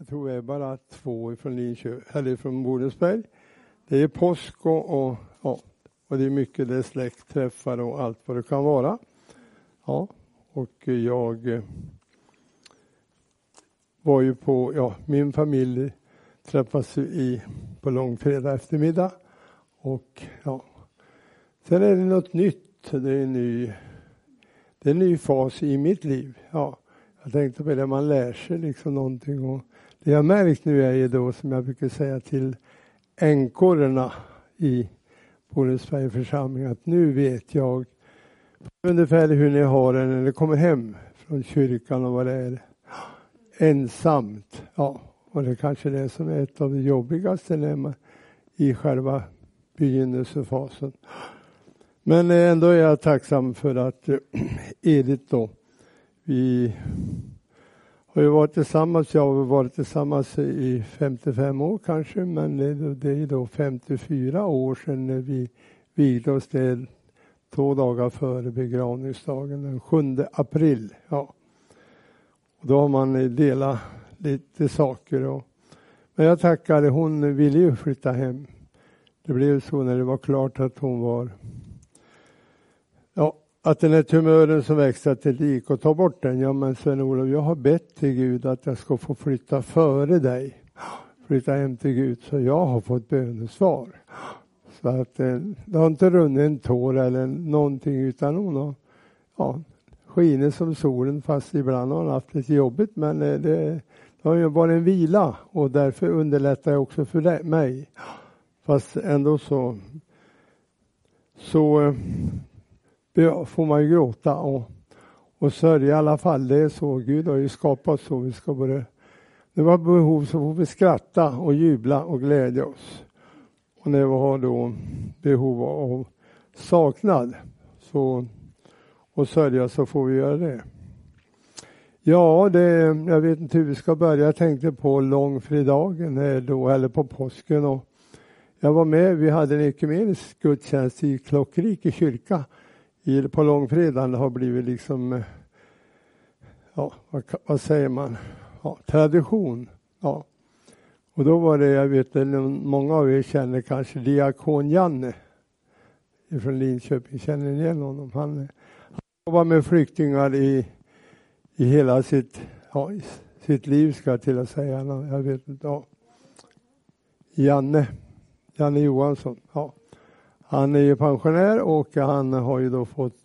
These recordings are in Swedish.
Jag tror vi är bara 2 från Linköping, eller från Borensberg. Det är påsk och det är mycket, det är släktträffar och allt vad det kan vara. Ja, och jag var ju på, min familj träffas på långfredag eftermiddag. Och sen är det något nytt, det är en ny fas i mitt liv. Ja, jag tänkte på det, man lär sig liksom någonting. Och det jag märkt nu är ju då, som jag brukar säga till änkorna i Borensberg församling, att nu vet jag ungefär hur ni har det när ni kommer hem från kyrkan och vad det är. Ensamt, och det kanske är det som är ett av det jobbigaste när man i själva begynnelsefasen. Men ändå är jag tacksam för att Edith då, vi har ju varit tillsammans, jag har varit tillsammans i 55 år kanske, men det är då 54 år sedan när vi vigde oss där 2 dagar före begravningsdagen, den 7 april. Ja. Och då har man delat lite saker. Men jag tackar, hon ville ju flytta hem. Det blev så när det var klart att hon var, att den här tumören som växte till det gick och ta bort den. Ja, men Sven-Olof, jag har bett till Gud att jag ska få flytta före dig. Flytta hem till Gud, så jag har fått bönesvar. Så att det har inte runnit en tår eller någonting, utan hon har skiner som solen, fast ibland har hon haft lite jobbigt, men det har ju varit en vila och därför underlättar jag också för mig. Fast ändå så får man ju gråta och sörja i alla fall. Det är så, Gud har ju skapat så. Vi ska både, det var behov så får vi skratta och jubla och glädja oss. Och när vi har då behov av saknad och sörja, så får vi göra det. Ja, jag vet inte hur vi ska börja. Jag tänkte på långfredagen eller på påsken. Och jag var med, vi hade en ekumenisk gudstjänst i Klockrike kyrka på långfredagen. Det har blivit liksom, vad säger man? Tradition. Ja. Och då var det, jag vet att många av er känner kanske diakon Janne från Linköping. Känner ni igen honom? Han jobbar med flyktingar i hela sitt liv, ska jag till att säga. Jag vet inte. Janne Johansson. Ja. Han är ju pensionär och han har ju då fått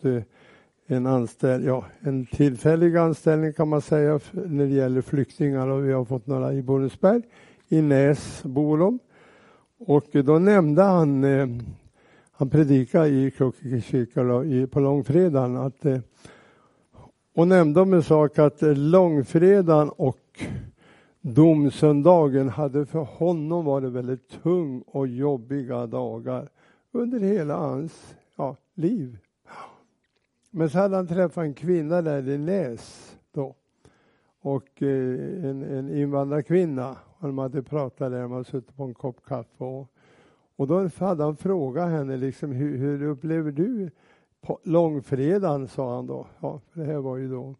en tillfällig anställning kan man säga när det gäller flyktingar, och vi har fått några i Borensberg. I Näs bor de. Och då nämnde han predikade i Klockrike kyrka på långfredagen och nämnde om en sak, att långfredagen och domsöndagen hade för honom varit väldigt tung och jobbiga dagar under hela hans liv. Men så hade han träffat en kvinna där i Näs då. Och en invandrarkvinna. De hade pratat där, de hade suttit på en kopp kaffe. Och då hade han frågat henne liksom, hur upplever du på långfredagen, sa han då. Ja, för det här var ju då.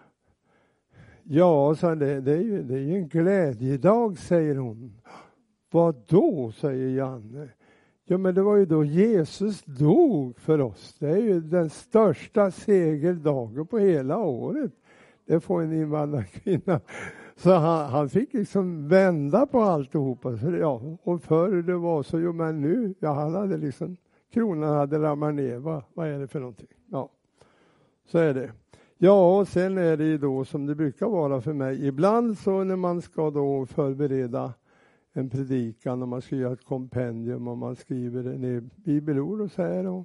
Ja, sa han, det är ju en glädjedag, säger hon. Vad då, säger Janne. Ja, men det var ju då Jesus dog för oss. Det är ju den största segerdagen på hela året. Det får en invandrarkvinna. Så han fick liksom vända på alltihopa. Så och förr det var så, men nu, han hade liksom, kronan hade ramlat ner. Vad är det för någonting? Ja, så är det. Ja, och sen är det ju då som det brukar vara för mig. Ibland så när man ska då förbereda en predikan och man ska göra ett kompendium och man skriver ner bibelord och så här.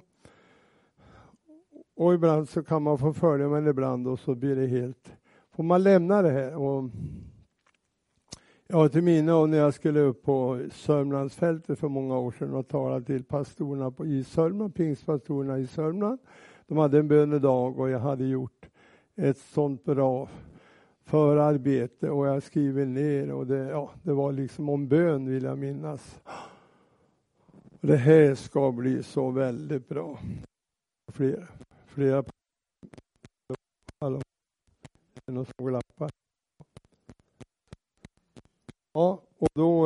Och ibland så kan man få följa, men ibland då så blir det helt, får man lämna det här. Och till mina, när jag skulle upp på Sörmlandsfältet för många år sedan och tala till pastorerna i Sörmland, pingstpastorerna i Sörmland. De hade en bönedag och jag hade gjort ett sånt bra förarbete och jag skriver ner och det var liksom om bön, vill jag minnas. Och det här ska bli så väldigt bra. Flera någon som glappar. Ja, och då...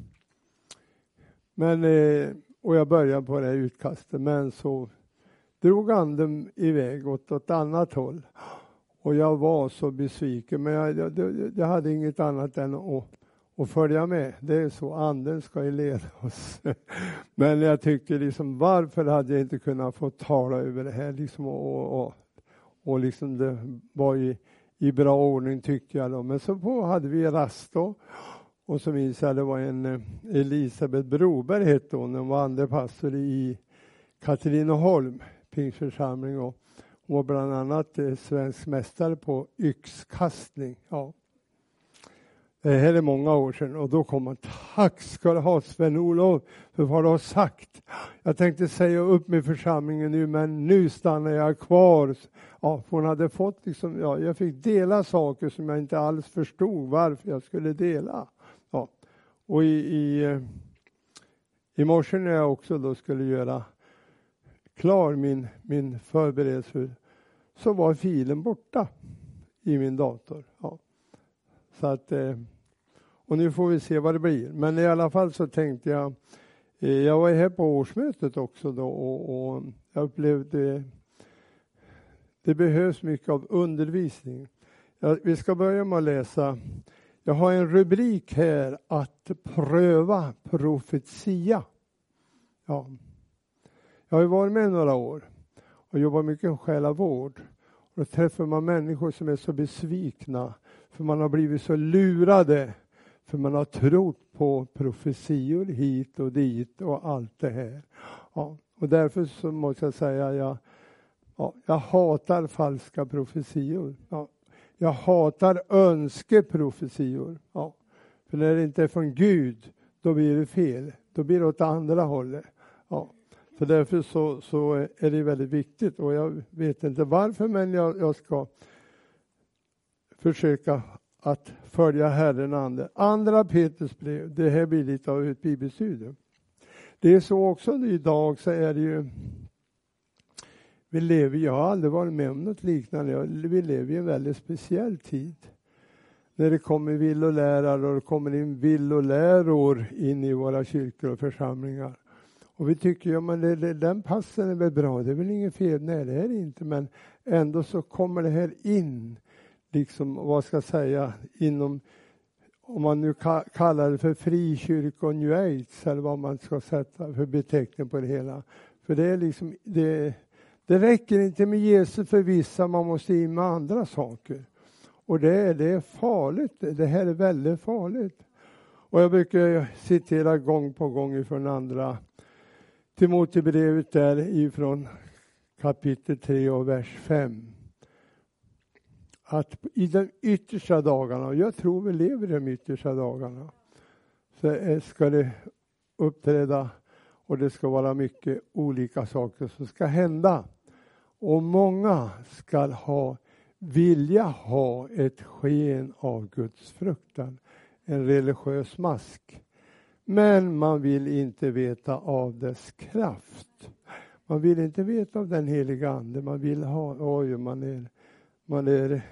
och jag började på det här utkastet, men så drog anden iväg åt ett annat håll. Och jag var så besviken, men jag hade inget annat än att följa med. Det är så, anden ska ju leda oss. Men jag tyckte liksom, varför hade jag inte kunnat få tala över det här liksom, och liksom det var i bra ordning tyckte jag då. Men så hade vi rast då. Och så minns jag det var en Elisabeth Broberg hette hon. Hon var andre pastor i Katrineholm, Pingstförsamling. Och hon var bland annat svensk mästare på yxkastning. Ja. Det här är många år sedan. Och då kom man, tack ska du ha Sven-Olof för vad du har sagt. Jag tänkte säga upp med församlingen nu, men nu stannar jag kvar. Ja, för hon hade fått liksom, jag fick dela saker som jag inte alls förstod varför jag skulle dela. Ja. Och i morse när jag också då skulle göra klar min förberedelse, så var filen borta i min dator. Ja. Så att, och nu får vi se vad det blir. Men i alla fall så tänkte jag var här på årsmötet också då, och jag upplevde det behövs mycket av undervisning. Vi ska börja med att läsa. Jag har en rubrik här, att pröva profetia. Ja. Jag har varit med några år och jobbat mycket med själavård. Och då träffar man människor som är så besvikna för man har blivit så lurade. För man har trott på profetior hit och dit och allt det här. Ja. Och därför så måste jag säga jag hatar falska profetior. Ja. Jag hatar önskeprofetior. Ja. För när det inte är från Gud, då blir det fel. Då blir det åt andra hållet. Ja. Så därför så är det väldigt viktigt. Och jag vet inte varför, men jag ska försöka att följa Herren andra Petrus brev. Det här blir lite av ett bibelstudium. Det är så också idag, så är det ju, jag har aldrig varit med om något liknande. Vi lever i en väldigt speciell tid. När det kommer villolärare och det kommer in villoläror in i våra kyrkor och församlingar. Och vi tycker, men den passen är väl bra, det är väl inget fel. Nej, det är det inte, men ändå så kommer det här in, liksom, vad ska jag säga, inom, om man nu kallar det för frikyrka och new age, eller vad man ska sätta för beteckning på det hela. För det är liksom, det räcker inte med Jesus för vissa, man måste in med andra saker. Och det är farligt, det här är väldigt farligt. Och jag brukar citera gång på gång ifrån andra Timoteusbrevet där ifrån kapitel 3 och vers 5. Att i de yttersta dagarna, och jag tror vi lever i de yttersta dagarna, så ska det uppträda och det ska vara mycket olika saker som ska hända. Och många ska vilja ha ett sken av Guds fruktan, en religiös mask. Men man vill inte veta av dess kraft. Man vill inte veta av den heliga ande. Man vill ha, man är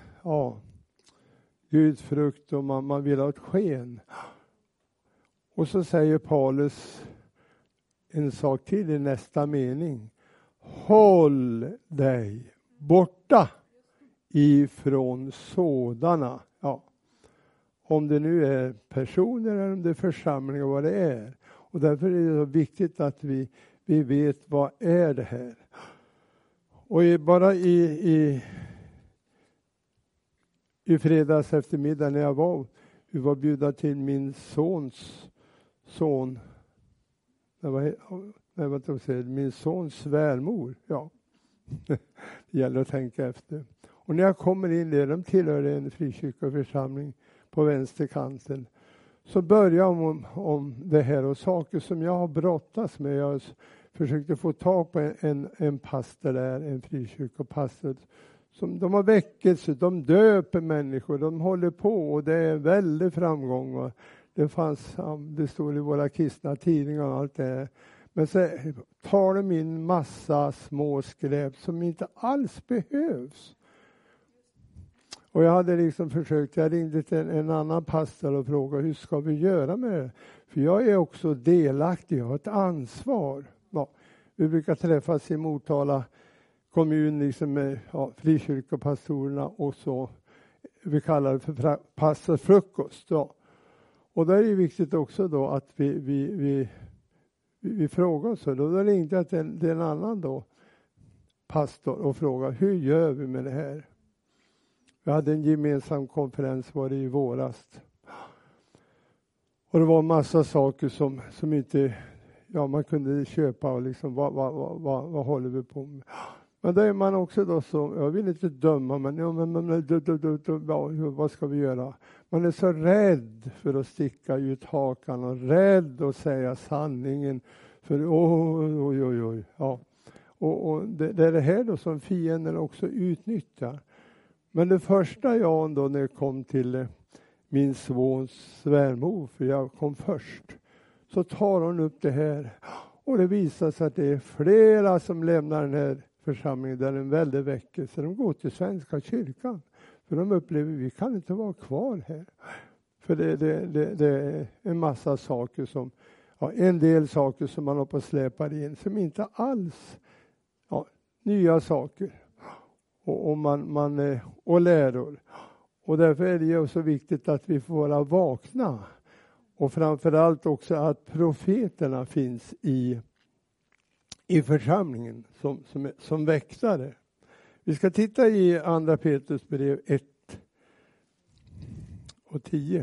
Guds frukt och man vill ha ett sken. Och så säger Paulus en sak till i nästa mening. Håll dig borta ifrån sådana. Ja. Om det nu är personer eller om det är församlingar, vad det är. Och därför är det så viktigt att vi vet vad är det här. Och bara i fredags eftermiddag när vi var bjudna till min min sons svärmor. Ja, det gäller att tänka efter. Och när jag kommer in där, de tillhör en frikyrkoförsamling på vänsterkanten, så börjar om det här och saker som jag har brottats med. Jag försökte få tag på en pastor där, en frikyrkopastor. Som de har väckelse, de döper människor, de håller på och det är väldigt framgång. Och det står i våra kristna tidningar och allt det här. Men så tar de in massa små skräp som inte alls behövs. Och jag hade liksom försökt, jag ringde till en annan pastor och frågade hur ska vi göra med det? För jag är också delaktig, jag har ett ansvar. Ja, vi brukar träffas i Motala kommun liksom med frikyrkopastorerna och så, vi kallar det för pastorsfrukost. Ja. Och där är det viktigt också då att vi frågar oss. Då ringde jag till en annan då, pastor och frågade hur gör vi med det här? Vi hade en gemensam konferens var det i våras. Och det var en massa saker som inte man kunde köpa och liksom vad håller vi på med? Men då är man också då så, jag vill inte döma men vad ska vi göra? Man är så rädd för att sticka ut hakan och rädd att säga sanningen för oj. Ja. Och det är det här då som fienden också utnyttjar. Men det första jag då när jag kom till min svåns svärmor, för jag kom först, så tar hon upp det här. Och det visar sig att det är flera som lämnar den här församlingen där en väldig väckelse. De går till Svenska kyrkan. För de upplever att vi kan inte vara kvar här. För det är en massa saker som, en del saker som man har på släpar in som inte alls nya saker. Och läror. Och därför är det ju så viktigt att vi får vara vakna. Och framförallt också att profeterna finns i församlingen som väktare. Vi ska titta i andra Petrus brev 1 och 10.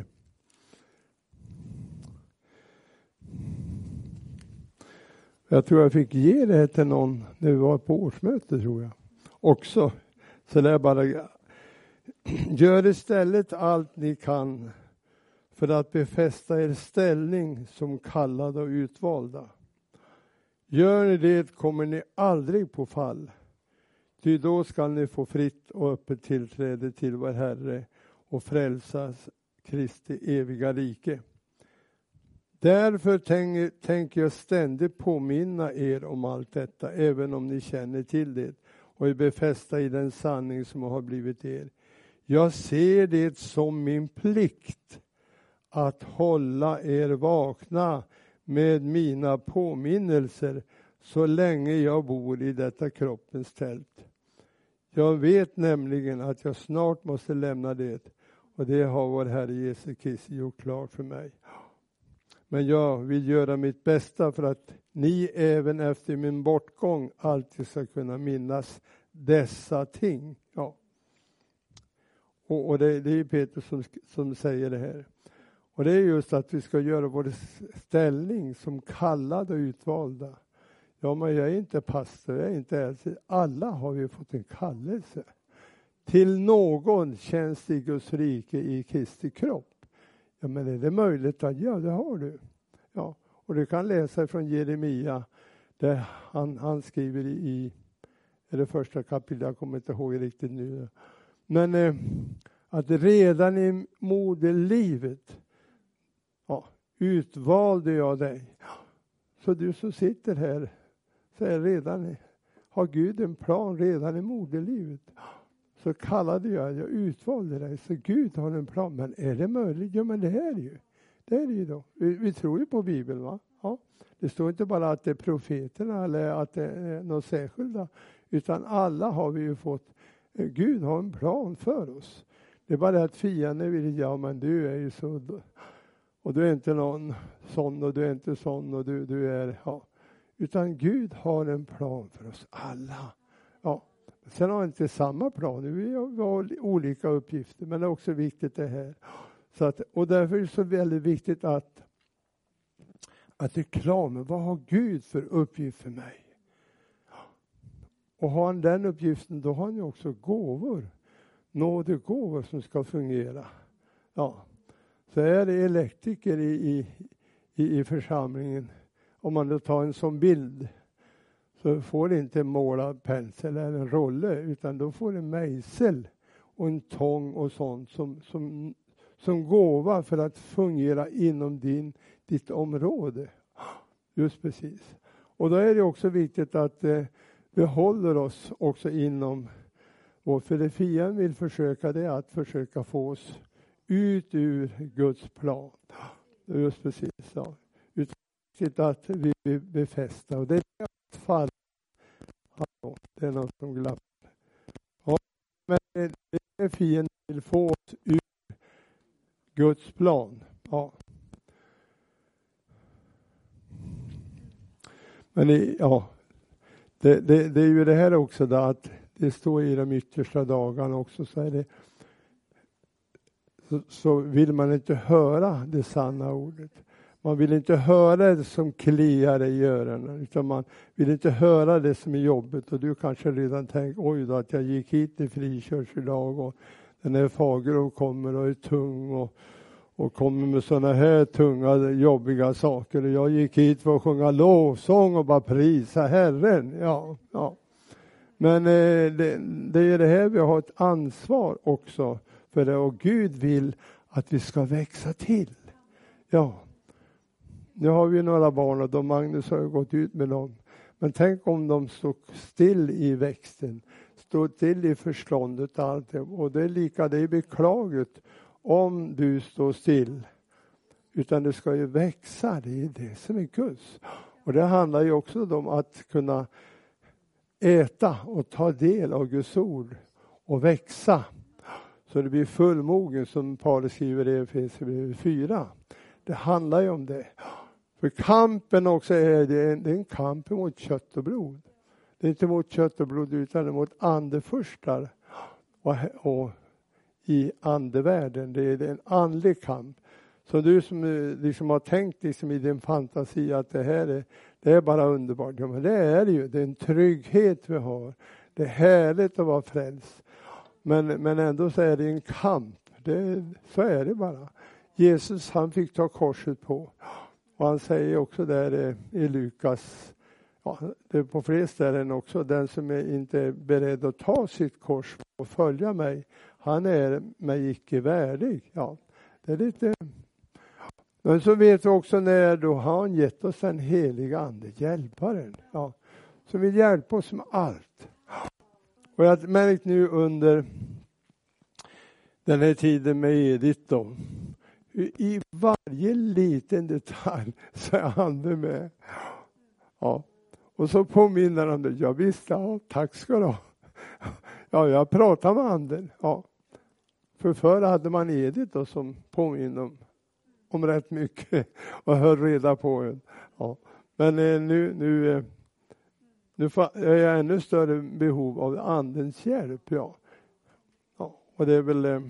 Jag tror jag fick ge det här till någon när vi var på årsmöte tror jag. Också. Så det är bara gör istället allt ni kan för att befästa er ställning som kallade och utvalda. Gör ni det kommer ni aldrig på fall. Ty då ska ni få fritt och öppet tillträde till vår Herre och frälsas Kristi eviga rike. Därför tänker jag ständigt påminna er om allt detta, även om ni känner till det och är befästa i den sanning som har blivit er. Jag ser det som min plikt att hålla er vakna med mina påminnelser så länge jag bor i detta kroppens tält. Jag vet nämligen att jag snart måste lämna det, och det har vår Herre Jesus Kristus gjort klart för mig. Men jag vill göra mitt bästa för att ni även efter min bortgång alltid ska kunna minnas dessa ting. Ja. Och det är Petrus som säger det här. Och det är just att vi ska göra vår ställning som kallade och utvalda. Ja, men jag är inte pastor, jag är inte äldre. Alla har ju fått en kallelse. Till någon tjänst i Guds rike i Kristi kropp. Ja, men är det möjligt att ja, det har du. Ja, och du kan läsa från Jeremia där han skriver i det första kapitlet, jag kommer inte ihåg riktigt nu. Men att redan i moderlivet utvalde jag dig. Så du som sitter här, så är har Gud en plan redan i moderlivet. Så kallade jag utvalde dig. Så Gud har en plan. Men är det möjligt? Ja, men det är det ju. Det är det ju då. Vi tror ju på Bibeln, va? Ja. Det står inte bara att det är profeterna eller att det är något särskilda. Utan alla har vi ju fått. Gud har en plan för oss. Det är bara det att fienden vill, ja men du är ju så. Och du är inte någon sån och du är inte sån och du är, Utan Gud har en plan för oss alla. Ja. Sen har vi inte samma plan, vi har olika uppgifter, men det är också viktigt det här. Så att, och därför är det så väldigt viktigt att reklamen, vad har Gud för uppgift för mig? Och har han den uppgiften, då har han ju också gåvor. Nådegåvor som ska fungera. Ja. Så är det elektriker i församlingen. Om man då tar en sån bild, så får det inte måla pensel eller en rolle, utan då får det mejsel och en tång och sånt som gåva för att fungera inom ditt område. Just precis. Och då är det också viktigt att vi håller oss också inom Och för det fienden vill försöka, det är att försöka få oss ut ur Guds plan. Just precis så. Utan att vi blir befästa. Och det är ett fall. Det är något som glappar. Ja, men det är fienden vill få oss ur Guds plan. Ja. Men det är ju det här också då, att det står i de yttersta dagarna också, så är det så vill man inte höra det sanna ordet. Man vill inte höra det som kliar i öronen, utan man vill inte höra det som är jobbigt. Och du kanske redan tänkt, oj då, att jag gick hit i frikyrks idag och den här Fagerholm kommer och är tung och kommer med sådana här tunga, jobbiga saker. Och jag gick hit för att sjunga lovsång och bara prisa Herren. Ja. Men det är det här vi har ett ansvar också för det. Och Gud vill att vi ska växa till. Ja. Nu har vi några barn och Magnus har ju gått ut med dem. Men tänk om de står still i växten. Står still i förståndet och allt det. Och det är beklagligt om du står still. Utan det ska ju växa, det är det som är Guds. Och det handlar ju också om att kunna äta och ta del av Guds ord. Och växa. Så det blir fullmogen som Paulus skriver i Efesierbrevet 4. Det handlar ju om det. För kampen också är en kamp mot kött och blod. Det är inte mot kött och blod utan mot andefurstar och i andevärlden. Det är en andlig kamp. Så du som liksom har tänkt liksom i din fantasi att det är bara underbart. Ja, men det är det ju. Det är en trygghet vi har. Det är härligt att vara frälst. Men ändå så är det en kamp. Så är det bara. Jesus, han fick ta korset på. Och han säger också där i Lukas, det är på fler ställen också, den som inte är beredd att ta sitt kors och följa mig, han är mig icke värdig. Ja, det är lite. Men så vet vi också när då har han gett oss den heliga ande, hjälparen. Ja, som vill hjälpa oss med allt. Och jag har märkt nu under den här tiden med Edith då, i varje liten detalj så är han med. Ja. Och så påminner han det. Ja visst, tack ska du ha. Ja, jag pratar med anden. Ja. För förr hade man Edith då som påminner om rätt mycket och höll reda på en. Ja. Men nu är jag ännu större behov av andens hjälp. Ja. Och det är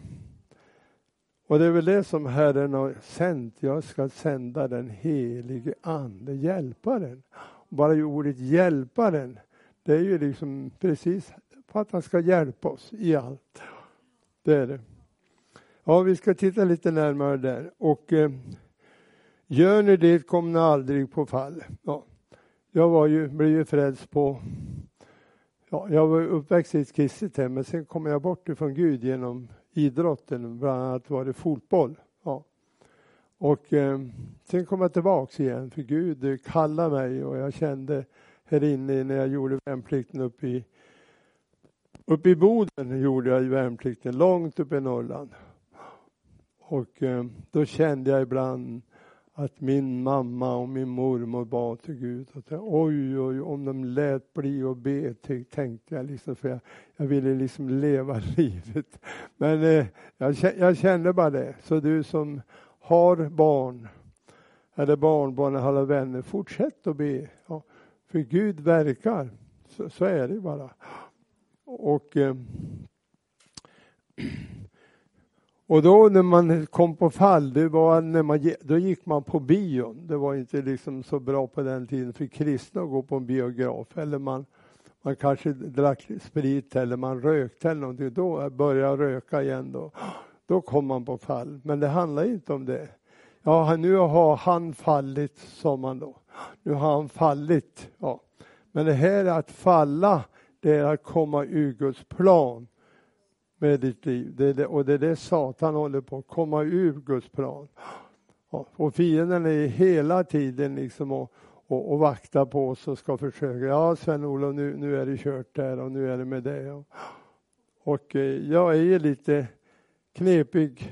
väl det som Herren har sänt. Jag ska sända den helige ande, hjälparen. Bara ordet hjälparen, det är ju liksom precis för att han ska hjälpa oss i allt. Det är det. Ja, vi ska titta lite närmare där. Och gör ni det kommer ni aldrig på fall. Ja. Jag blev ju frälst på. Ja, jag var uppväxt i ett kristet hem, men sen kom jag bort ifrån Gud genom idrotten, bland annat var det fotboll. Ja. Och sen kom jag tillbaka igen, för Gud kallade mig och jag kände här inne när jag gjorde värnplikten uppe i Boden gjorde jag värnplikten, långt uppe i Norrland. Och då kände jag ibland att min mamma och min mormor bad till Gud. Att oj, om de lät bli och be, tänkte jag liksom, för jag ville liksom leva livet. Men jag kände bara det. Så du som har barn, eller barnbarn eller vänner, fortsätt att be. Ja, för Gud verkar. Så är det bara. Och då när man kom på fall, det var då gick man på bion. Det var inte liksom så bra på den tiden för kristna att gå på en biograf. Eller man kanske drack sprit eller man rökte eller någonting. Då började jag röka igen då kom man på fall. Men det handlar inte om det. Ja, nu har han fallit, sa man då. Nu har han fallit. Ja. Men det här är att falla, det är att komma ur Guds plan med ditt liv. Det är det Satan håller på att komma ur Guds plan. Ja, och fienden är hela tiden liksom och vakta på oss och ska försöka. Ja, Sven-Olof, nu är det kört där och nu är det med det. Och jag är ju lite knepig.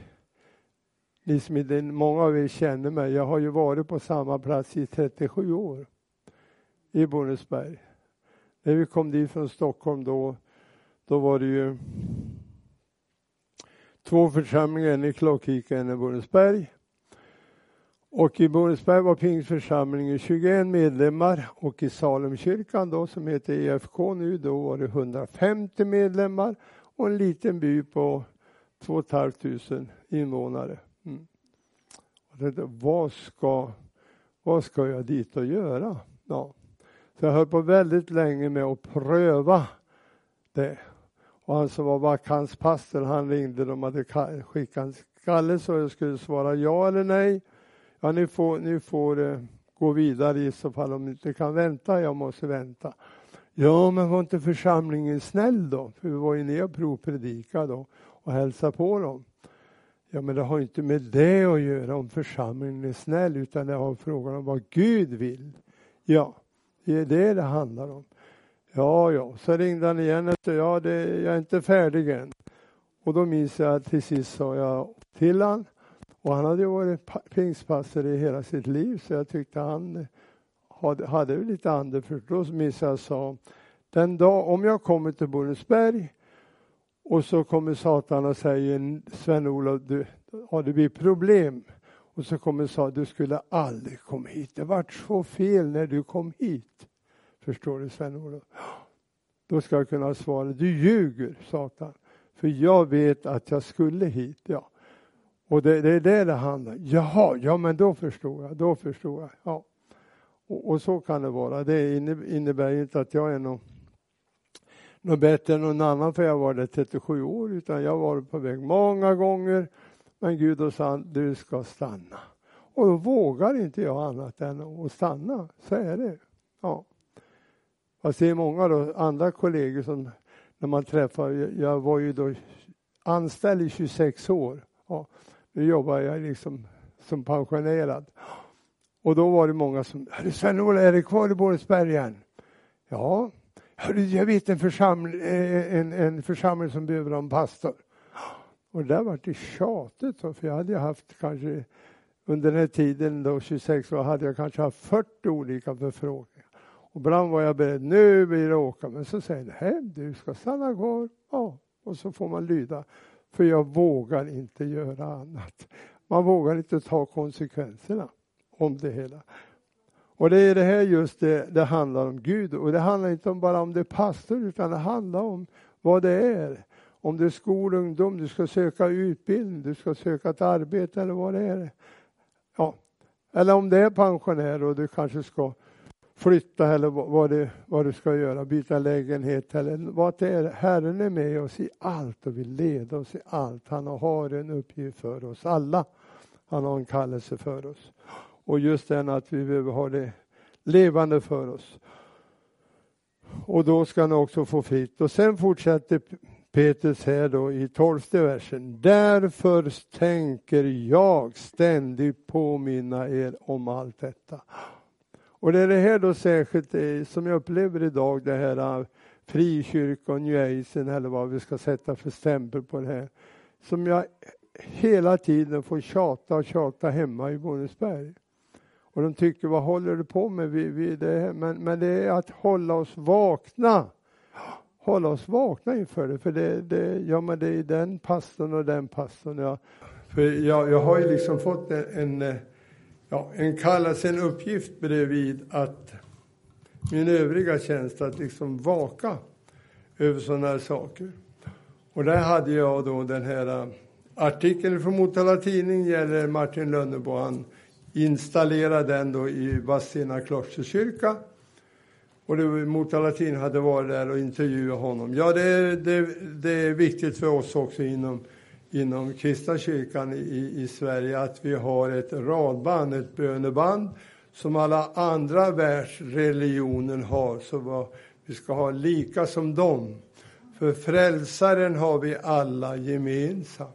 Många av er känner mig. Jag har ju varit på samma plats i 37 år. I Borensberg. När vi kom dit från Stockholm då var det ju 2 församlingar, en i Klockika, en i Borensberg. Och i Borensberg var Pingstförsamlingen 21 medlemmar och i Salemkyrkan då, som heter EFK nu, då var det 150 medlemmar och en liten by på 2 500 invånare. Och tänkte, vad ska jag dit och göra? Ja. Så jag höll på väldigt länge med att pröva det. Och han som var vakanspastor, han ringde, de hade skickat en kallelse och jag skulle svara ja eller nej. Ja, ni får gå vidare i så fall om ni inte kan vänta. Jag måste vänta. Ja, men var inte församlingen snäll då? För vi var ju ner och provpredika då och hälsa på dem. Ja, men det har inte med det att göra om församlingen är snäll, utan det har frågan om vad Gud vill. Ja, det är det handlar om. Ja, så ringde han igen och sa, jag är inte färdig än. Och då minns jag till sist sa jag till han. Och han hade ju varit pingstpastor i hela sitt liv, så jag tyckte han hade lite andefört. Då minns jag sa, den dag om jag kommer till Borensberg och så kommer Satan och säger, Sven-Olof, det blir problem. Och så kommer Satan, du skulle aldrig komma hit. Det var så fel när du kom hit. Förstår du, Sven-Olof? Då ska jag kunna svara, du ljuger, Satan. För jag vet att jag skulle hit, ja. Och det är det handlar. Jaha, ja men då förstår jag. Ja. Och så kan det vara. Det innebär inte att jag är något bättre än någon annan, för jag var där 37 år. Utan jag var på väg många gånger. Men Gud sa, du ska stanna. Och då vågar inte jag annat än att stanna. Så är det. Ja. Jag ser många då, andra kollegor som när man träffar. Jag var ju då anställd i 26 år. Ja. Nu jobbar jag liksom som pensionerad. Och då var det många som, Sven-Olof, är det kvar i Borensberg igen? Ja, jag vet en församling som behöver en pastor. Och där var det tjatigt, för jag hade haft kanske, under den här tiden då 26 år, hade jag kanske haft 40 olika förfrågningar. Och ibland var jag beredd, nu blir det åka. Men så säger jag, du ska stanna kvar. Ja, och så får man lyda. För jag vågar inte göra annat. Man vågar inte ta konsekvenserna om det hela. Och det är det här just det handlar om Gud. Och det handlar inte bara om det pastor, utan det handlar om vad det är. Om det är skolungdom, du ska söka utbildning, du ska söka ett arbete eller vad det är. Ja. Eller om det är pensionär och du kanske ska flytta eller vad du ska göra, byta lägenhet eller vad det är. Herren är med oss i allt och vill leda oss i allt. Han har en uppgift för oss alla. Han har en kallelse för oss. Och just den att vi behöver ha det levande för oss. Och då ska han också få fritt. Och sen fortsätter Petrus här då i 12:e versen. Därför tänker jag ständigt påminna er om allt detta. Och det är det här då särskilt som jag upplever idag, det här frikyrkan, New Age eller vad vi ska sätta för stämpel på det här. Som jag hela tiden får tjata hemma i Borensberg. Och de tycker, vad håller du på med? Men det är att hålla oss vakna. Hålla oss vakna inför det. För det är den pastorn och den pastorn. Ja. För jag har ju liksom fått en kallelse, en uppgift bredvid att min övriga tjänst att liksom vaka över sådana här saker. Och där hade jag då den här artikeln från Motala tidning gäller Martin Lönnebo. Han installerade den då i Vadstena klosterkyrka. Och Motala tidning hade varit där och intervjuat honom. Ja, det är viktigt för oss också inom kristna kyrkan i Sverige att vi har ett radband, ett böneband som alla andra världsreligioner har. Så vi ska ha lika som dem. För frälsaren har vi alla gemensamt.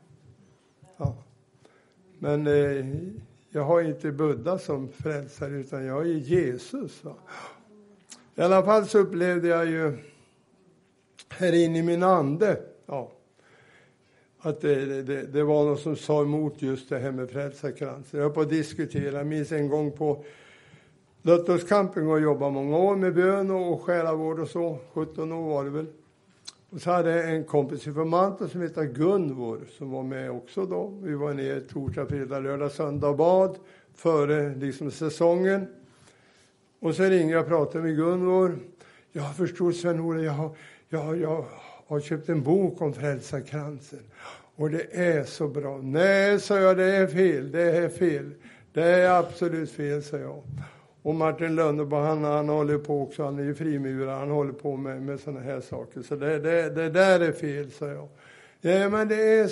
Ja. Men jag har inte Buddha som frälsare utan jag är Jesus. Va? I alla fall så upplevde jag ju här inne i min ande. Ja. Att det var någon som sa emot just det här med frälsarkransen. Jag har på att diskutera. Jag minns en gång på Löttorps camping och jobbade många år med bön och själavård och så. 17 år var det väl. Och så hade jag en kompis från Mantorp som heter Gunvor som var med också då. Vi var nere torsdag, fredag, lördag, söndag och bad före liksom säsongen. Och så ringde jag och pratade med Gunvor. Jag förstod Sven-Ola, jag har köpt en bok om frälsarkransen. Och det är så bra. Nej, sa jag, det är fel. Det är absolut fel, sa jag. Och Martin Lönneborg, han håller på också, han är ju frimurare, han håller på med såna här saker. Så det där är fel, sa jag. Ja, men det är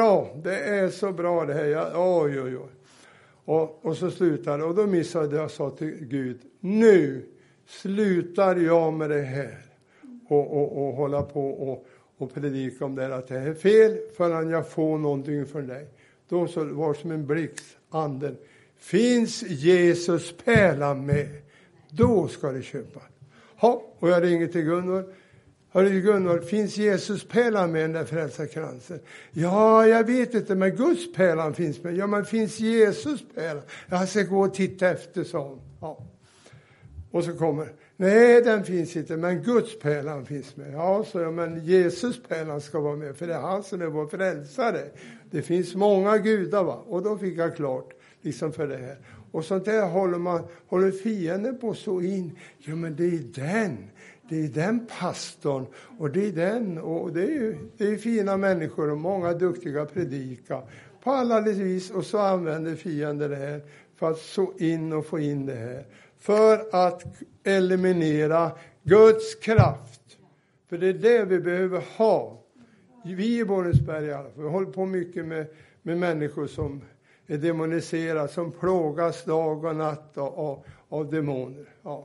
så bra det här. Oj. Och så slutade, och då missade jag, sa till Gud, nu slutar jag med det här. Och hålla på och predika om det, att det är fel, förrän jag får någonting från dig. Då så var som en blixt, anden. Finns Jesus pärlan med, då ska det köpa. Ja, och jag ringer till Gunnar. Hörru Gunnar, finns Jesus pärlan med den där frälsarkransen? Ja, jag vet inte, men Guds pärlan finns med. Ja, men finns Jesus pärlan? Jag ska gå och titta efter, sa hon. Ja. Och så kommer, nej den finns inte, men Guds pärlan finns med. Ja, så jag, men Jesus pärlan ska vara med, för det är han som är vår frälsare. Det finns många gudar, va? Och då fick jag klart liksom för det här. Och sånt där håller fienden på så in. Ja, men det är den pastorn och det är den, och det är fina människor och många duktiga predika på alla vis, och så använder fienden det här för att så in och få in det här. För att eliminera Guds kraft. För det är det vi behöver ha. Vi i Borensberg i alla fall. Vi håller på mycket med människor som är demoniserade. Som plågas dag och natt av demoner. Ja.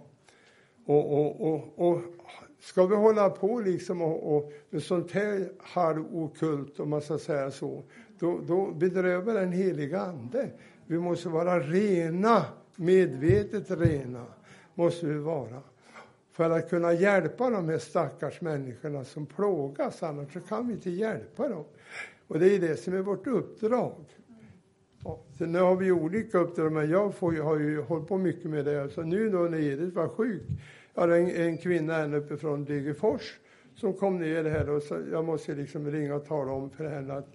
Och ska vi hålla på liksom och med sånt här halvokult, om man ska säga så. Då bedrövar den heliga ande. Vi måste vara rena. Medvetet rena måste vi vara. För att kunna hjälpa de här stackars människorna som plågas. Annars så kan vi inte hjälpa dem. Och det är det som är vårt uppdrag. Ja, så nu har vi olika uppdrag. Men jag har ju hållit på mycket med det. Så nu då när Edith var sjuk. Jag hade en kvinna här uppe från Degerfors. Som kom ner här. Och så jag måste liksom ringa och tala om för henne att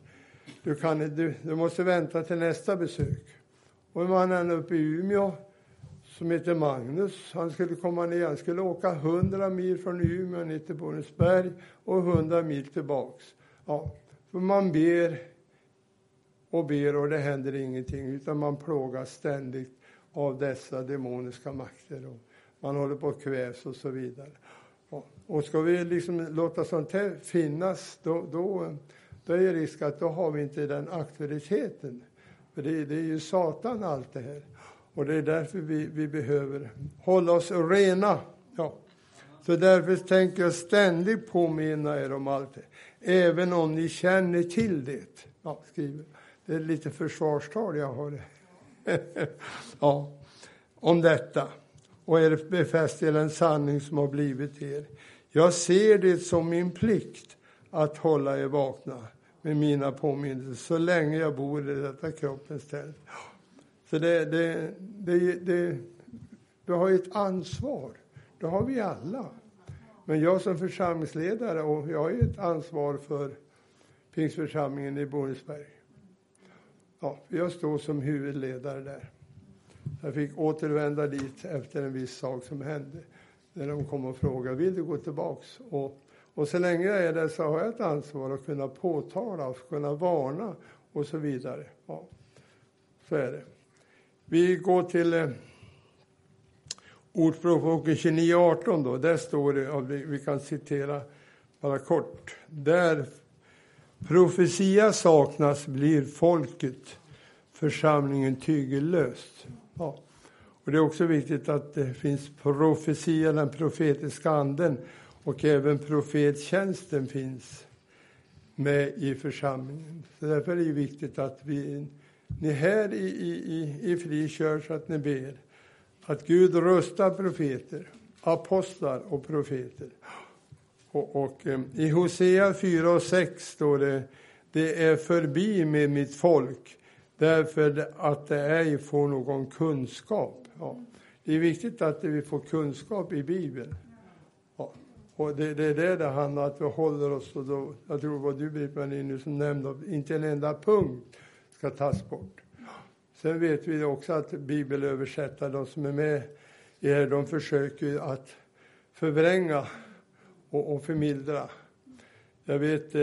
du måste vänta till nästa besök. Och mannen uppe i Umeå som heter Magnus, han skulle komma ner, han skulle åka 100 mil från Umeå ner till Borensberg och 100 mil tillbaks. Ja, för man ber och det händer ingenting, utan man plågas ständigt av dessa demoniska makter och man håller på att kvävs och så vidare. Ja, och ska vi liksom låta sånt här finnas, då är det risk att då har vi inte den auktoriteten. För det är ju Satan allt det här. Och det är därför vi behöver hålla oss rena. Ja. Så därför tänker jag ständigt påminna er om allt det. Även om ni känner till det. Ja, skriver. Det är lite försvarstal jag har det. Ja, om detta. Och är befäst till en sanning som har blivit er. Jag ser det som min plikt att hålla er vakna med mina påminnelser så länge jag bor i detta kroppens tält. Så vi har ett ansvar. Det har vi alla. Men jag som församlingsledare, och jag har ett ansvar för Pingstförsamlingen i Borensberg. Ja, jag står som huvudledare där. Jag fick återvända dit efter en viss sak som hände. När de kom och frågade, vill du gå tillbaks? Och så länge jag är där så har jag ett ansvar att kunna påtala och kunna varna och så vidare. Ja, så är det. Vi går till Ordspråksboken 29:18 då. Där står det, vi kan citera bara kort. Där profetia saknas blir folket, församlingen tygellöst. Ja. Och det är också viktigt att det finns profetia, den profetiska anden. Och även profettjänsten finns med i församlingen. Så därför är det viktigt att ni här i frikör så att ni ber. Att Gud rustar profeter, apostlar och profeter. Och i Hosea 4:6 står det: det är förbi med mitt folk därför att det ej får någon kunskap. Ja. Det är viktigt att vi får kunskap i Bibeln. Ja. Och det är det handlar om, att vi håller oss. Och då, jag tror vad du Britt-Marie nu som nämnde, inte en enda punkt ska tas bort. Sen vet vi också att bibelöversättare, de som är med i det här, de försöker att förvränga och förmildra. Jag vet,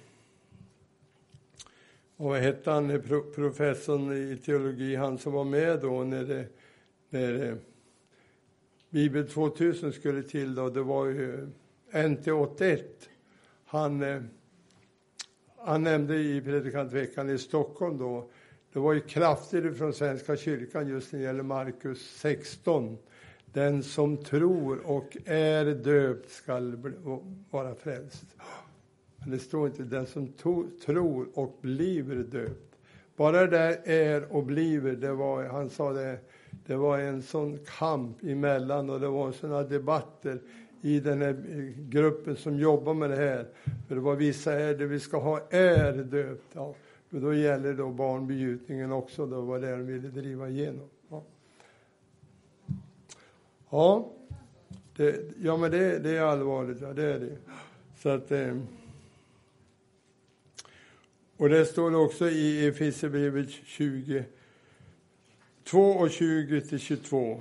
vad hette han, professorn i teologi, han som var med då när Bibel 2000 skulle till då, det var ju NT81. Han nämnde i predikantveckan i Stockholm då, det var ju kraftigt från Svenska kyrkan just när det gäller Markus 16. Den som tror och är döpt skall vara frälst. Men det står inte den som tror och blir döpt. Bara det är och bliver, han sa det var en sån kamp emellan, och det var såna debatter i den här gruppen som jobbar med det här. För det var vissa det vi ska ha är döpt. Ja. Men då gäller då barnbegjutningen också, då var det de ville driva igenom. Ja, men det är allvarligt, ja, det är det. Så att, och det står också i Efesierbrevet 22 och 20-22.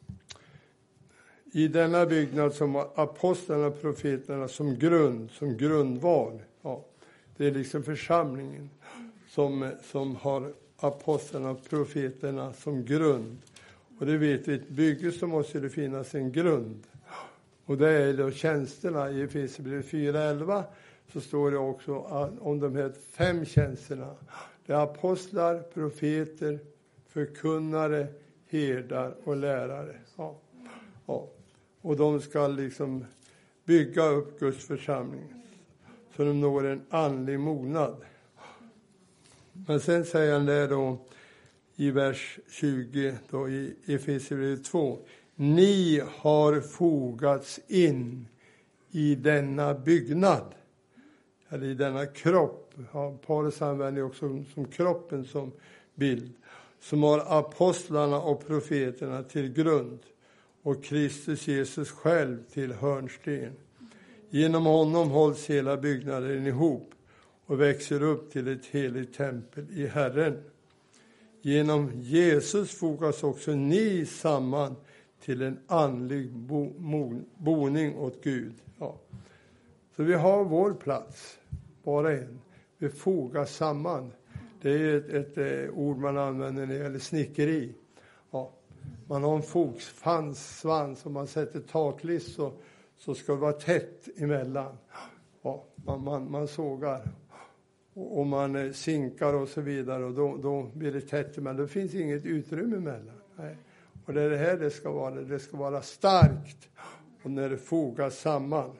I denna byggnad som har apostlarna och profeterna som grundval. Ja, det är liksom församlingen som har apostlarna och profeterna som grund. Och det vet vi, ett bygge så måste det finnas en grund. Och det är då tjänsterna. I Efesierbrevet 4:11 så står det också om de här 5 tjänsterna. Det är apostlar, profeter, förkunnare, herdar och lärare. Ja. Och de ska liksom bygga upp Guds församling så de når en andlig mognad. Men sen säger han där då i vers 20 då i Efesierbrevet 2. Ni har fogats in i denna byggnad. Eller i denna kropp. Ja, Paulus använder också som kroppen som bild. Som har apostlarna och profeterna till grund. Och Kristus Jesus själv till hörnsten. Genom honom hålls hela byggnaden ihop. Och växer upp till ett heligt tempel i Herren. Genom Jesus fogas också ni samman till en andlig boning åt Gud. Ja. Så vi har vår plats, bara en. Vi fogas samman. Det är ett ord man använder när det gäller snickeri. Ja. Man har en fogsvans och man sätter taklist så ska det vara tätt emellan. Ja. Man sågar. Och man sinkar och så vidare, och då blir det tätt, men det finns inget utrymme emellan. Nej. Och det är det här det ska vara. Det ska vara starkt och när det fogas samman.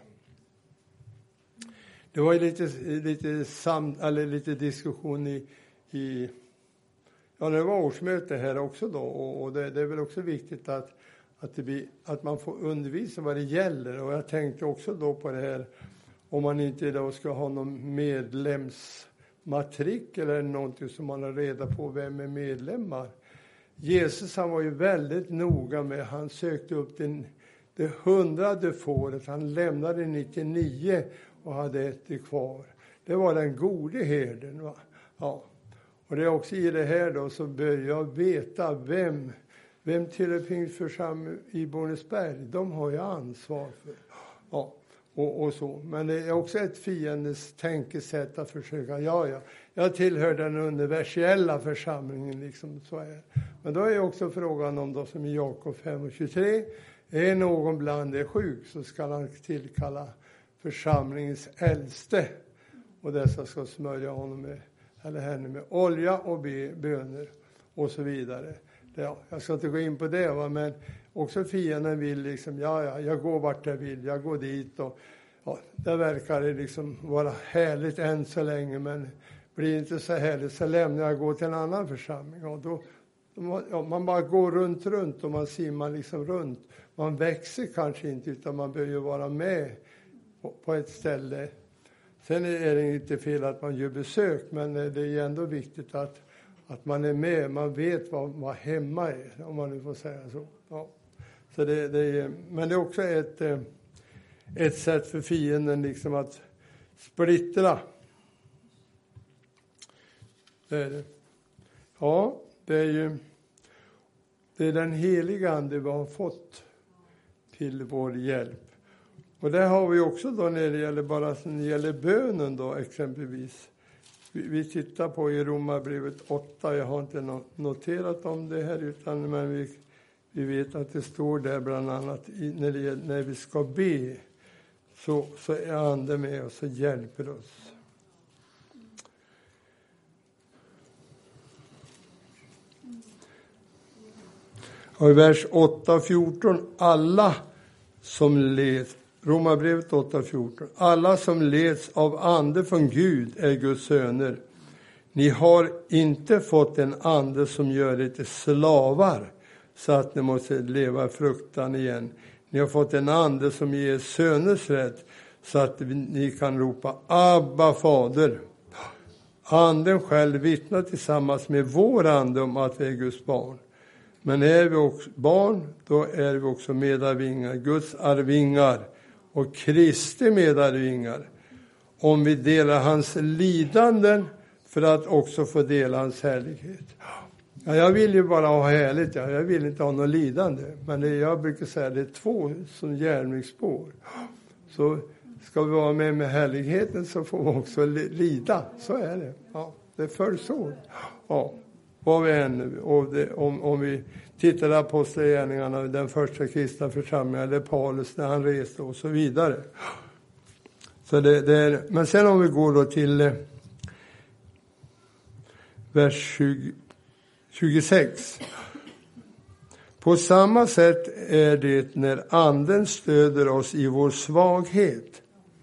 Det var ju lite diskussion i när det var årsmöte här också då, och det är väl också viktigt att man får undervisa vad det gäller. Och jag tänkte också då på det här, om man inte då ska ha någon medlemsmatrick eller någonting som man har reda på vem är medlemmar. Jesus, han var ju väldigt noga med, han sökte upp det 100:e fåret, han lämnade 99 och hade ett kvar. Det var den gode herden, va? Ja. Och det är också i det här då så börjar jag veta vem tillhör Pingstförsamlingen i Bornesberg. De har jag ansvar för. Ja. Och så. Men det är också ett fiendes tänkesätt att försöka, jag tillhör den universella församlingen, liksom så är. Men då är också frågan om då, som i Jakob 5:23, är någon bland er sjuk så ska han tillkalla församlingens äldste, och dessa ska smörja honom eller henne med olja och böner och så vidare. Jag ska inte gå in på det, va? Men också fienden vill liksom, jag går vart jag vill, jag går dit, och det verkar det liksom vara härligt än så länge, men blir inte så härligt så lämnar jag och går till en annan församling, och då man bara går runt och man simmar liksom runt. Man växer kanske inte, utan man behöver vara med på ett ställe. Sen är det inte fel att man gör besök, men det är ändå viktigt att man är med. Man vet vad hemma är, om man nu får säga så. Ja. Så men det är också ett sätt för fienden liksom att splittra. Det är det. Ja, det är den heliga ande vi har fått till vår hjälp. Och det har vi också då när det gäller bönen då exempelvis. Vi tittar på i Romarbrevet 8, jag har inte noterat om det här men vi vet att det står där bland annat när vi ska be så är anden med oss och hjälper oss. Och i vers 8-14, alla som leds, Romarbrevet 8-14, alla som leds av ande från Gud är Guds söner. Ni har inte fått en ande som gör er till slavar så att ni måste leva i fruktan igen. Ni har fått en ande som ger söners rätt så att ni kan ropa Abba fader. Anden själv vittnar tillsammans med vår ande om att vi är Guds barn. Men är vi också barn, då är vi också medarvingar, Guds arvingar och Kristi medarvingar. Om vi delar hans lidanden för att också få dela hans härlighet. Ja, jag vill ju bara ha härligt, jag vill inte ha något lidande. Men jag brukar säga det är två som järnvägsspår. Så ska vi vara med härligheten så får vi också lida, så är det. Ja, det följs åt. Ja. Vad vi än nu, och om vi tittar på apostlagärningarna, den första kristna församlingen, eller Paulus när han reste och så vidare. Så det är, men sen om vi går då till vers 26. På samma sätt är det när anden stöder oss i vår svaghet.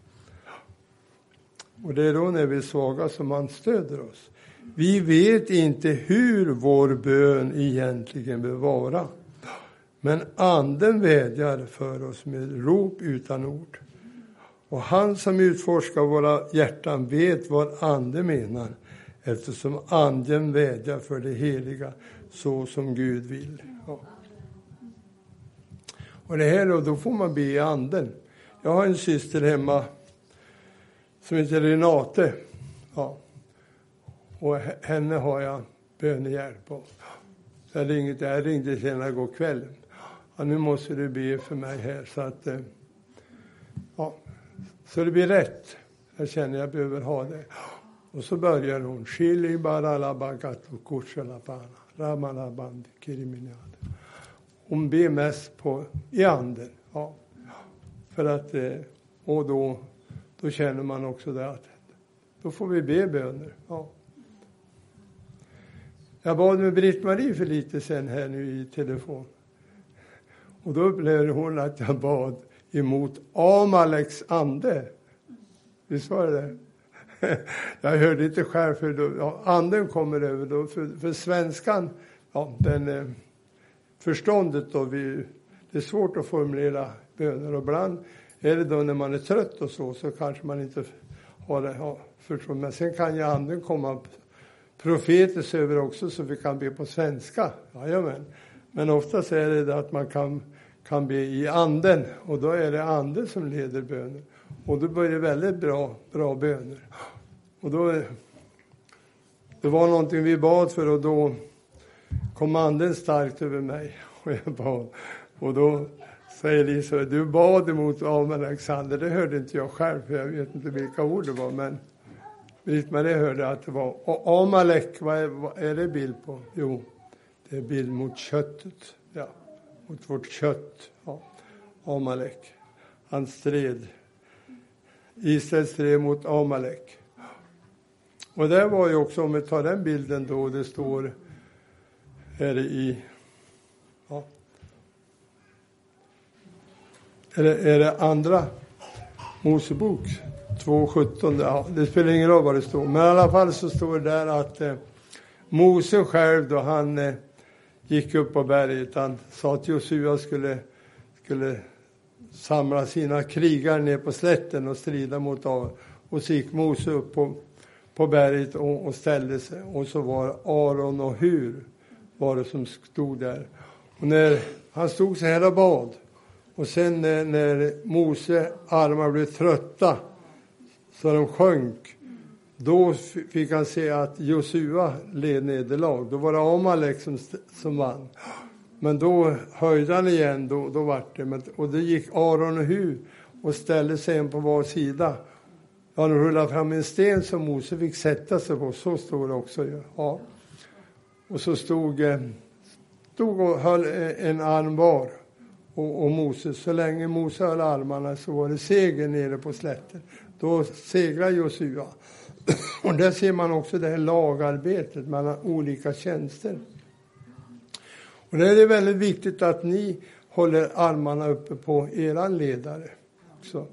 Och det är då när vi är svaga som han stöder oss. Vi vet inte hur vår bön egentligen bör vara. Men anden vädjar för oss med rop utan ord. Och han som utforskar våra hjärtan vet vad anden menar. Eftersom anden vädjar för det heliga så som Gud vill. Ja. Och det här då får man be i anden. Jag har en syster hemma som heter Renate. Ja. Och henne har jag bönehjälp på. Jag ringde till henne igår kväll. Ja, nu måste du be för mig här så att så det blir rätt. Jag känner jag behöver ha det. Och så börjar hon. Shili baralabagat och kursalapana. Ramalaband kiriminad. Hon ber mest i anden. Ja. För att och då känner man också det att då får vi be böner. Ja. Jag bad med Britt-Marie för lite sen här nu i telefon. Och då upplevde hon att jag bad emot Amaleks ande. Visst var det? Jag hörde inte själv för då, anden kommer över då. För svenskan, förståndet då, det är svårt att formulera böner. Och ibland är det då när man är trött och så kanske man inte har det förstånd. Men sen kan ju anden komma profetiskt över också så vi kan be på svenska. Jajamän. Men oftast är det att man kan be i anden. Och då är det anden som leder böner. Och då blir det väldigt bra böner. Och det var någonting vi bad för och då kom anden starkt över mig. Och jag bad. Och då säger Lisa, du bad emot Alexander. Det hörde inte jag själv för jag vet inte vilka ord det var. Men Britt-Marie hörde att det var. Och Amalek, vad är det bild på? Jo, det är bild mot köttet. Ja, mot vårt kött. Ja. Amalek. Han stred. Israel stred mot Amalek. Och det var ju också, om vi tar den bilden då, det står här i, är det andra Mosebok 2:17, ja, det spelar ingen roll vad det står. Men i alla fall så står det där att Mose själv då han gick upp på berget, han sa att Josua skulle samla sina krigare ner på slätten och strida mot Aron. Och så gick Mose upp på berget och ställde sig. Och så var Aron och Hur var det som stod där. Och när han stod så här och bad. Och sen när Mose armar blev trötta så de sjönk. Då fick han se att Josua led nederlag. Då var det Amalek som vann. Men då höjde han igen. Då var det. Och det gick Aron och Hur och ställde sig en på var sida. Han rullade fram en sten som Mose fick sätta sig på. Så stod det också. Ja. Och så stod och höll en arm var. Och Mose, så länge Mose höll armarna så var det seger nere på slätten. Då segrar Josua. Och där ser man också det här lagarbetet mellan olika tjänster. Och det är väldigt viktigt att ni håller armarna uppe på era ledare också.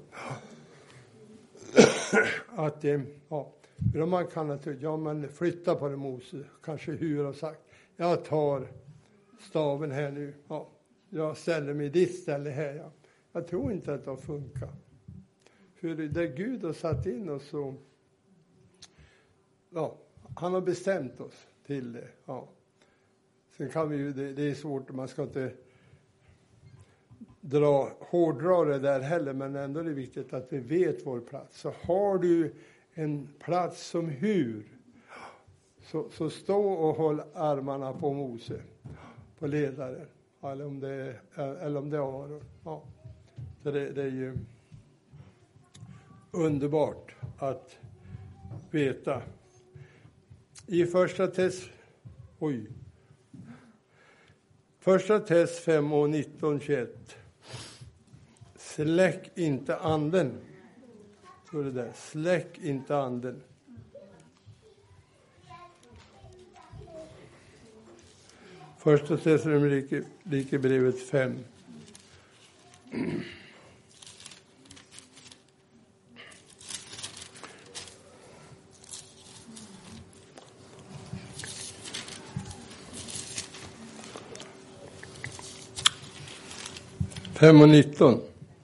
Att man kan naturligtvis, men flytta på det Mose, kanske Hur har sagt. Jag tar staven här nu. Ja, jag ställer mig i ditt ställe här. Ja. Jag tror inte att det har funkat. För det Gud har satt in oss så, han har bestämt oss till det. Ja. Sen kan vi ju, det är svårt, man ska inte hårdra det där heller, men ändå är det viktigt att vi vet vår plats. Så har du en plats som Hur, så stå och håll armarna på Mose, på ledaren, eller om det är Aron. Ja. Så det är ju underbart att veta. I första Tess 5 och 19-21. Släck inte anden. Så det där. Släck inte anden. Första Thessalonikerbrevet 5. Fem och 19.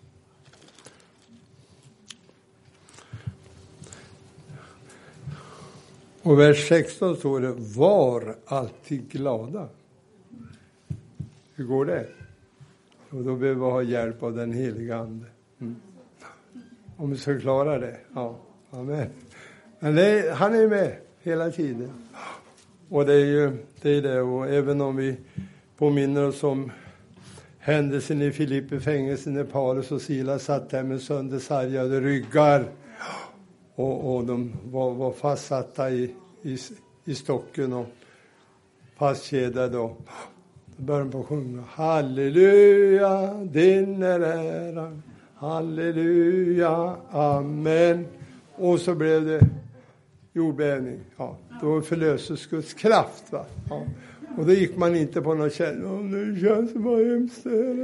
Och vers 16 står det: var alltid glada. Hur går det? Och då behöver vi ha hjälp av den heliga ande. Om vi ska klara det. Ja, amen. Men han är med hela tiden. Och det är det. Och även om vi påminner oss om händelsen i Filippi fängelsen när Paulus och Silas satt där med söndersargade ryggar. Och de var fastsatta i stocken och fastkedjade. Då började de sjunga: halleluja, din är äran. Halleluja, amen. Och så blev det jordbävning. Ja, då förlöses Guds kraft. Va? Ja. Och då gick man inte på någon källa. Det känns bara hemskt.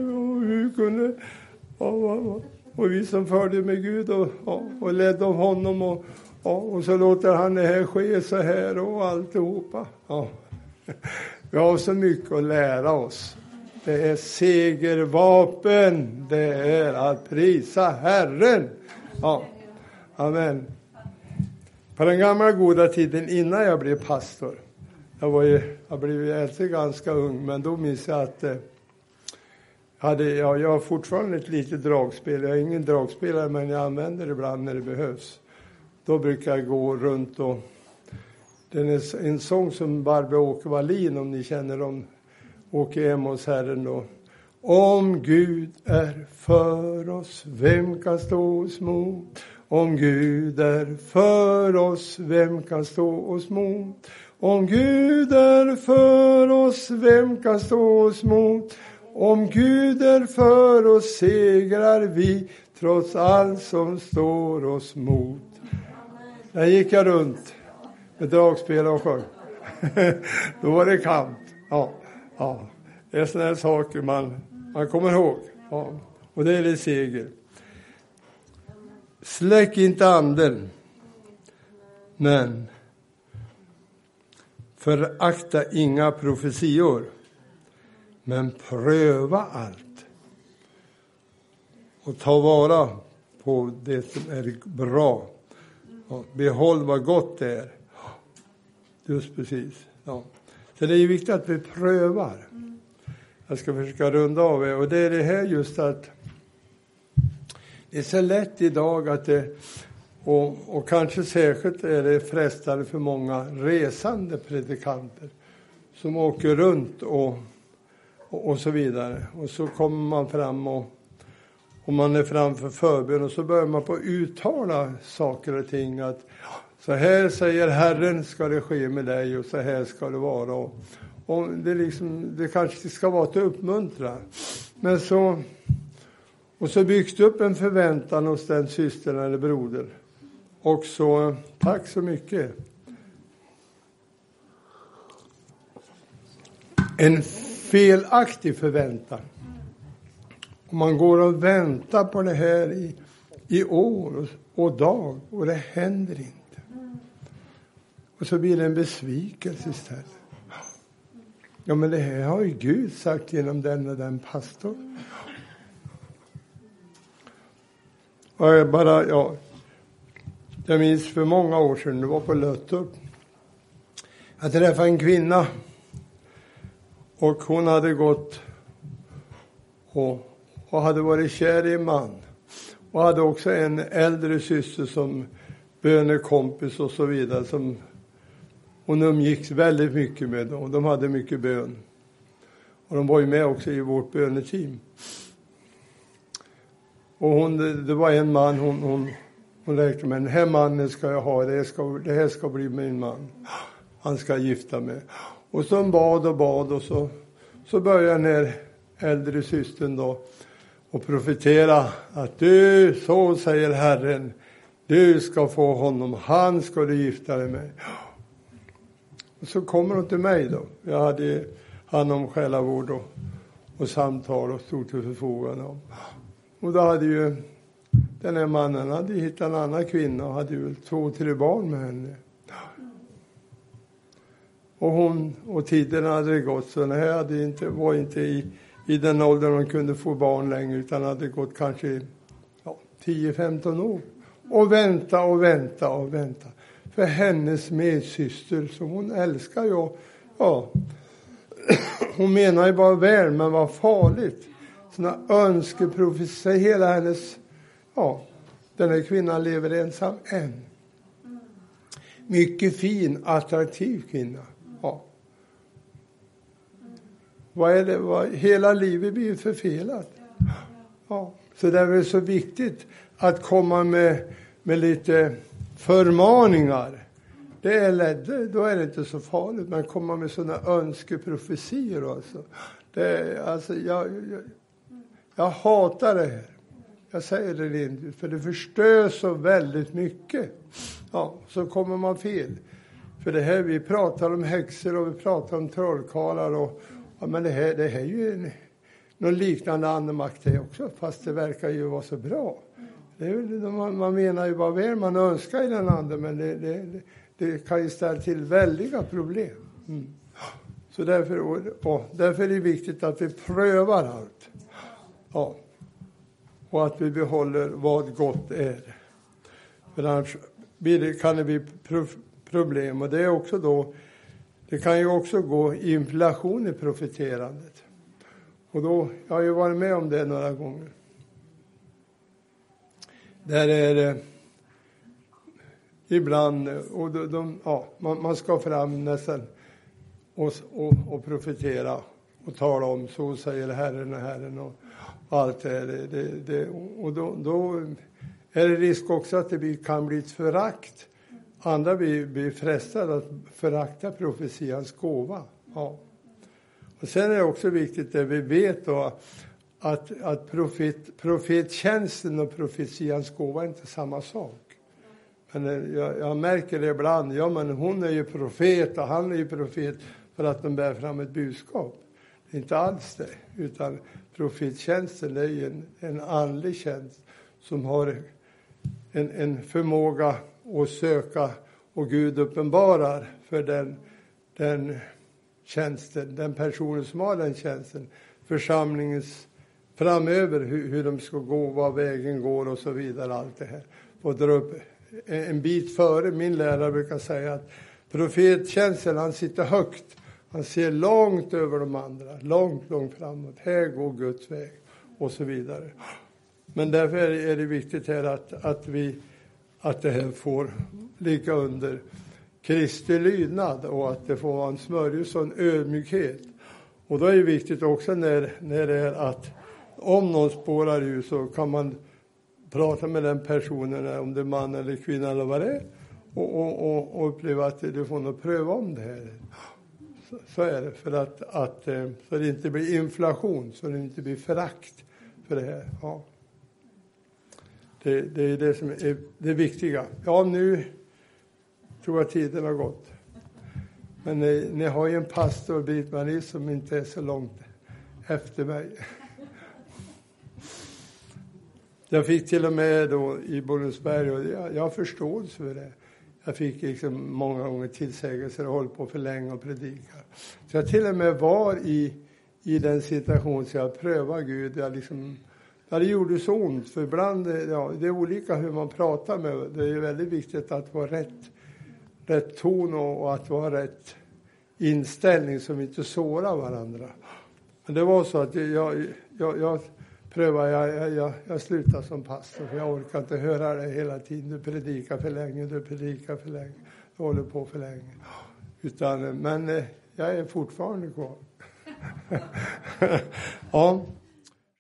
Och vi som förde med Gud och ledde av honom. Och så låter han det här ske så här och alltihopa. Ja. Vi har så mycket att lära oss. Det är segervapen. Det är att prisa Herren. Ja. Amen. På den gamla goda tiden innan jag blev pastor. Jag blev äldre ganska ung, men då minns jag att jag har fortfarande ett litet dragspel. Jag är ingen dragspelare, men jag använder det ibland när det behövs. Då brukar jag gå runt och det är en sång som Barbro Åke Wallin, om ni känner om Åke Emos Herren då. Om Gud är för oss, vem kan stå oss mot? Om Gud är för oss, vem kan stå oss mot? Om Gud är för oss, vem kan stå oss mot? Om Gud är för oss, segrar vi, trots allt som står oss mot. Där gick jag runt med dragspel och sjöng. Då var det kamp. Ja. Det är sådana här saker man kommer ihåg. Ja. Och det är det seger. Släck inte anden, men förakta inga profetior, men pröva allt. och ta vara på det som är bra. Ja, behåll vad gott det är. Just precis. Ja. Så det är viktigt att vi prövar. Jag ska försöka runda av det. Och det är det här just att det är så lätt idag att det, och kanske särskilt är det frestande för många resande predikanter som åker runt och så vidare. Och så kommer man fram och man är framför förbön och så börjar man på uttala saker och ting att så här säger Herren ska det ske med dig och så här ska det vara. Och det kanske ska vara till uppmuntra. Men så byggs det upp en förväntan hos den systern eller broder. Och så, tack så mycket. En felaktig förväntan. Om man går och väntar på det här i år och dag och det händer inte. Och så blir det en besvikelse istället. Ja, men det här har ju Gud sagt genom den och den pastor. Och jag minns för många år sedan, det var på Löttorp. Jag träffade en kvinna. Och hon hade gått och hade varit kär i en man. Och hade också en äldre syster som bönekompis och så vidare. Som hon umgicks väldigt mycket med. Och de hade mycket bön. Och de var ju med också i vårt böneteam. Och det var en man hon räknade med. Den här mannen ska jag ha. Det här ska bli min man. Han ska gifta mig. Och så bad och så började den här äldre systern då och profetera att du, så säger Herren, du ska få honom, han ska du gifta dig med. Och så kommer hon till mig då. Jag hade hand om själavård och samtal och stod till förfogande. Och då hade ju den här mannen hade hittat en annan kvinna och hade ju 2-3 barn med henne. Och tiden hade gått, så det här var inte i den åldern de kunde få barn längre, utan hade gått kanske 10-15 år. Och vänta. För hennes medsyster som hon älskar ju. Ja, hon menar ju bara väl, men vad farligt. Såna önskeprofetier, hela hennes, den här kvinnan lever ensam än. Mycket fin, attraktiv kvinna. Ja. Vad är det? Hela livet blir förfelat. Ja. Så det är väl så viktigt att komma med lite förmaningar. Då är det inte så farligt. Men komma med sådana önskeprofetier alltså. Jag hatar det här. Jag säger det inte, för det förstör så väldigt mycket. Ja, så kommer man fel. För det här, vi pratar om häxor och vi pratar om trollkarlar men det här är ju någon liknande andemakt det också, fast det verkar ju vara så bra. Man menar ju bara väl, man önskar i den andra, men det kan ju ställa till väldiga problem. Så därför är det viktigt att vi prövar allt. Ja. Och att vi behåller vad gott är. För annars kan det bli problem. Och det är också då, det kan ju också gå inflation i profeterandet. Och då, jag har ju varit med om det några gånger. Där är det ibland, och man ska fram nästan och profetera och tala om, så säger Herren och allt det. Och då är det risk också att det kan bli ett förakt. Andra blir frestade att förakta profetians gåva. Ja. Och sen är det också viktigt det vi vet då, att profettjänsten och profetians gåva är inte samma sak. Men jag märker det ibland, men hon är ju profet och han är ju profet för att de bär fram ett budskap. Det är inte alls det, utan profettjänsten är ju en andlig tjänst som har en förmåga att söka, och Gud uppenbarar för den tjänsten, den personen som har den tjänsten, församlingens framöver hur de ska gå, var vägen går och så vidare. Allt det här. Och dra upp en bit före. Min lärare brukar säga att profettjänsten, han sitter högt. Han ser långt över de andra. Långt framåt. Här går Guds väg. Och så vidare. Men därför är det viktigt här att det här får ligga under Kristi lydnad. Och att det får vara en smörjelse och en ödmjukhet. Och då är det viktigt också när det är att om någon spårar ur så kan man prata med den personen, om det är man eller kvinna eller vad det är. Och uppleva att du får nog pröva om det här. Så är det. För att så det inte blir inflation, så det inte blir förakt för det här. Ja. Det är det som är det viktiga. Ja, nu tror jag tiden har gått. Men ni har ju en pastor, Britt-Marie, som inte är så långt efter mig. Jag fick till och med då i Borensberg, och jag har förståelse för det. Jag fick liksom många gånger tillsägelser och håll på för länge och predikar. Så jag till och med var i den situationen så jag prövade Gud. Det gjorde så ont, för ibland, det är olika hur man pratar med. Det är väldigt viktigt att vara rätt ton och att vara rätt inställning som inte sårar varandra. Men det var så att jag prövade, jag slutade som pastor, för jag orkar inte höra det hela tiden. Du predikar för länge, du håller på för länge. Men jag är fortfarande kvar. Ja.